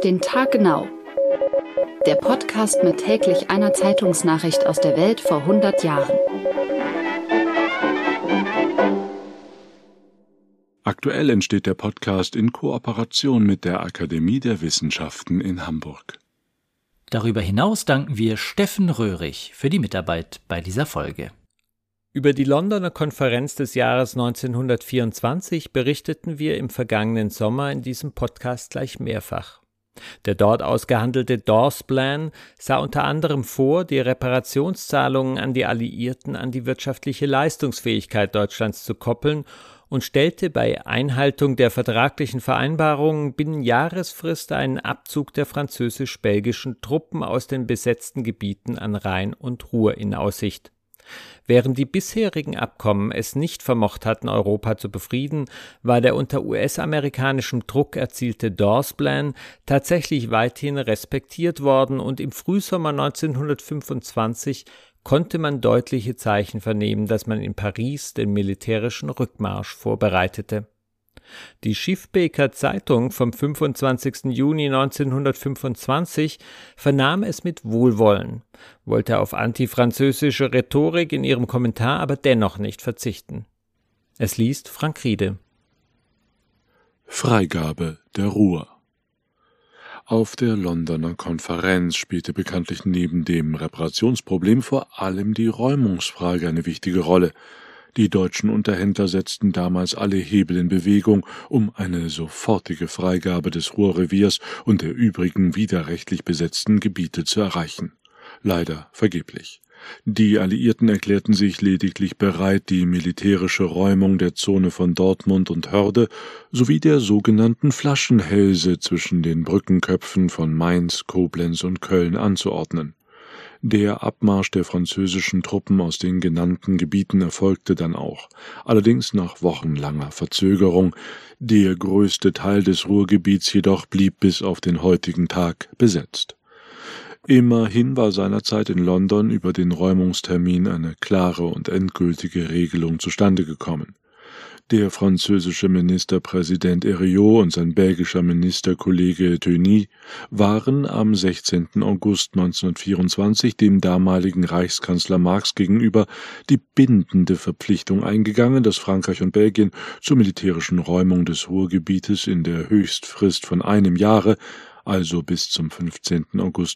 Auf den Tag genau. Der Podcast mit täglich einer Zeitungsnachricht aus der Welt vor 100 Jahren. Aktuell entsteht der Podcast in Kooperation mit der Akademie der Wissenschaften in Hamburg. Darüber hinaus danken wir Steffen Röhrig für die Mitarbeit bei dieser Folge. Über die Londoner Konferenz des Jahres 1924 berichteten wir im vergangenen Sommer in diesem Podcast gleich mehrfach. Der dort ausgehandelte Dawes-Plan sah unter anderem vor, die Reparationszahlungen an die Alliierten an die wirtschaftliche Leistungsfähigkeit Deutschlands zu koppeln und stellte bei Einhaltung der vertraglichen Vereinbarungen binnen Jahresfrist einen Abzug der französisch-belgischen Truppen aus den besetzten Gebieten an Rhein und Ruhr in Aussicht. Während die bisherigen Abkommen es nicht vermocht hatten, Europa zu befrieden, war der unter US-amerikanischem Druck erzielte Dawes-Plan tatsächlich weithin respektiert worden und im Frühsommer 1925 konnte man deutliche Zeichen vernehmen, dass man in Paris den militärischen Rückmarsch vorbereitete. Die Schiffbeker Zeitung vom 25. Juni 1925 vernahm es mit Wohlwollen, wollte auf antifranzösische Rhetorik in ihrem Kommentar aber dennoch nicht verzichten. Es liest Frank Riede. Freigabe der Ruhr. Auf der Londoner Konferenz spielte bekanntlich neben dem Reparationsproblem vor allem die Räumungsfrage eine wichtige Rolle. Die deutschen Unterhändler setzten damals alle Hebel in Bewegung, um eine sofortige Freigabe des Ruhrreviers und der übrigen widerrechtlich besetzten Gebiete zu erreichen. Leider vergeblich. Die Alliierten erklärten sich lediglich bereit, die militärische Räumung der Zone von Dortmund und Hörde sowie der sogenannten Flaschenhälse zwischen den Brückenköpfen von Mainz, Koblenz und Köln anzuordnen. Der Abmarsch der französischen Truppen aus den genannten Gebieten erfolgte dann auch, allerdings nach wochenlanger Verzögerung. Der größte Teil des Ruhrgebiets jedoch blieb bis auf den heutigen Tag besetzt. Immerhin war seinerzeit in London über den Räumungstermin eine klare und endgültige Regelung zustande gekommen. Der französische Ministerpräsident Herriot und sein belgischer Ministerkollege Teunier waren am 16. August 1924 dem damaligen Reichskanzler Marx gegenüber die bindende Verpflichtung eingegangen, dass Frankreich und Belgien zur militärischen Räumung des Ruhrgebietes in der Höchstfrist von einem Jahre, also bis zum 15. August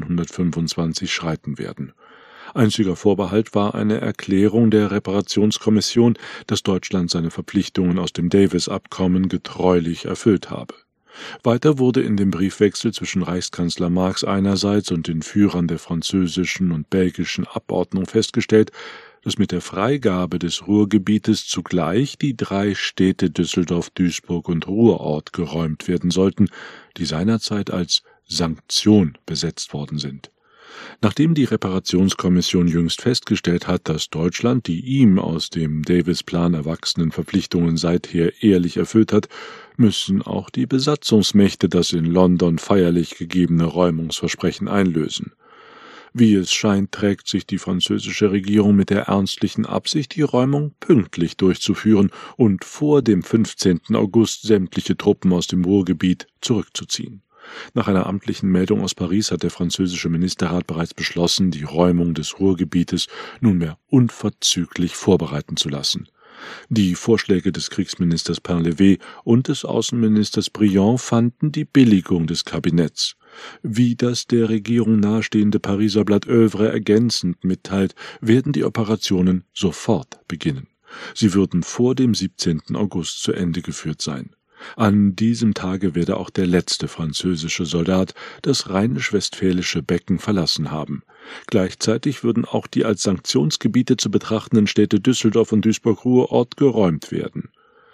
1925, schreiten werden. Einziger Vorbehalt war eine Erklärung der Reparationskommission, dass Deutschland seine Verpflichtungen aus dem Davis-Abkommen getreulich erfüllt habe. Weiter wurde in dem Briefwechsel zwischen Reichskanzler Marx einerseits und den Führern der französischen und belgischen Abordnung festgestellt, dass mit der Freigabe des Ruhrgebietes zugleich die 3 Städte Düsseldorf, Duisburg und Ruhrort geräumt werden sollten, die seinerzeit als Sanktion besetzt worden sind. Nachdem die Reparationskommission jüngst festgestellt hat, dass Deutschland die ihm aus dem Davis-Plan erwachsenen Verpflichtungen seither ehrlich erfüllt hat, müssen auch die Besatzungsmächte das in London feierlich gegebene Räumungsversprechen einlösen. Wie es scheint, trägt sich die französische Regierung mit der ernstlichen Absicht, die Räumung pünktlich durchzuführen und vor dem 15. August sämtliche Truppen aus dem Ruhrgebiet zurückzuziehen. Nach einer amtlichen Meldung aus Paris hat der französische Ministerrat bereits beschlossen, die Räumung des Ruhrgebietes nunmehr unverzüglich vorbereiten zu lassen. Die Vorschläge des Kriegsministers Painlevé und des Außenministers Briand fanden die Billigung des Kabinetts. Wie das der Regierung nahestehende Pariser Blatt Œuvre ergänzend mitteilt, werden die Operationen sofort beginnen. Sie würden vor dem 17. August zu Ende geführt sein. An diesem Tage werde auch der letzte französische Soldat das rheinisch-westfälische Becken verlassen haben. Gleichzeitig würden auch die als Sanktionsgebiete zu betrachtenden Städte Düsseldorf und Duisburg-Ruhrort geräumt werden.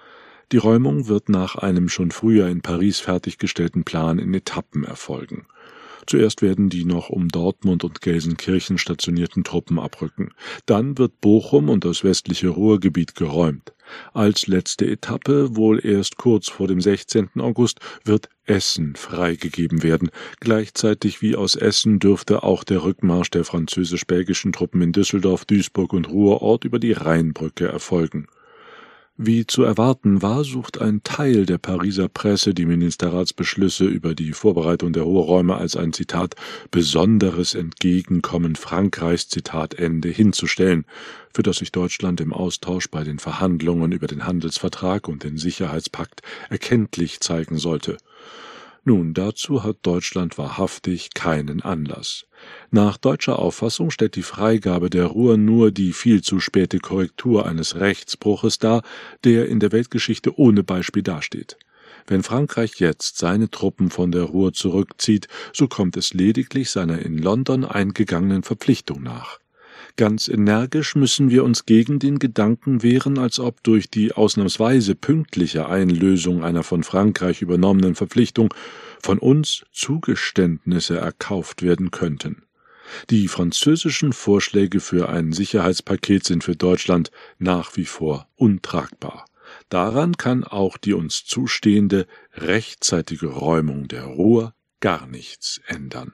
Die Räumung wird nach einem schon früher in Paris fertiggestellten Plan in Etappen erfolgen. Zuerst werden die noch um Dortmund und Gelsenkirchen stationierten Truppen abrücken. Dann wird Bochum und das westliche Ruhrgebiet geräumt. Als letzte Etappe, wohl erst kurz vor dem 16. August, wird Essen freigegeben werden. Gleichzeitig wie aus Essen dürfte auch der Rückmarsch der französisch-belgischen Truppen in Düsseldorf, Duisburg und Ruhrort über die Rheinbrücke erfolgen. Wie zu erwarten war, sucht ein Teil der Pariser Presse die Ministerratsbeschlüsse über die Vorbereitung der Ruhrräume als ein, Zitat, besonderes Entgegenkommen Frankreichs, Zitat Ende, hinzustellen, für das sich Deutschland im Austausch bei den Verhandlungen über den Handelsvertrag und den Sicherheitspakt erkenntlich zeigen sollte. Nun, dazu hat Deutschland wahrhaftig keinen Anlass. Nach deutscher Auffassung stellt die Freigabe der Ruhr nur die viel zu späte Korrektur eines Rechtsbruches dar, der in der Weltgeschichte ohne Beispiel dasteht. Wenn Frankreich jetzt seine Truppen von der Ruhr zurückzieht, so kommt es lediglich seiner in London eingegangenen Verpflichtung nach. Ganz energisch müssen wir uns gegen den Gedanken wehren, als ob durch die ausnahmsweise pünktliche Einlösung einer von Frankreich übernommenen Verpflichtung von uns Zugeständnisse erkauft werden könnten. Die französischen Vorschläge für ein Sicherheitspaket sind für Deutschland nach wie vor untragbar. Daran kann auch die uns zustehende rechtzeitige Räumung der Ruhr gar nichts ändern.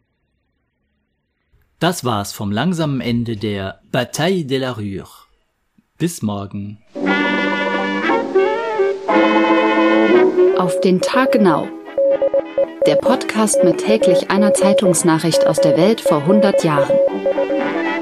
Das war's vom langsamen Ende der Bataille de la Ruhr. Bis morgen. Auf den Tag genau. Der Podcast mit täglich einer Zeitungsnachricht aus der Welt vor 100 Jahren.